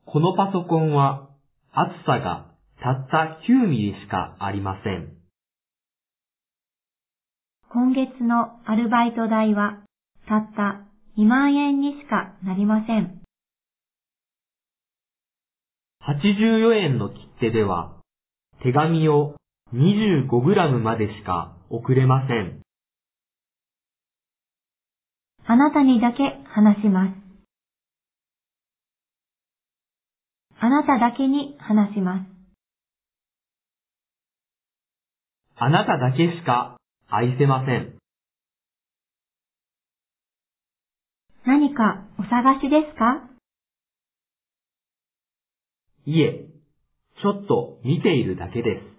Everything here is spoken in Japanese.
このパソコンは厚さがたった9ミリしかありません。 今月のアルバイト代はたった2万円にしかなりません。 84円の切手では手紙を25グラムまでしか送れません。 あなたにだけ話します。あなただけに話します。 あなただけしか愛せません。 何かお探しですか？ いえ、ちょっと見ているだけです。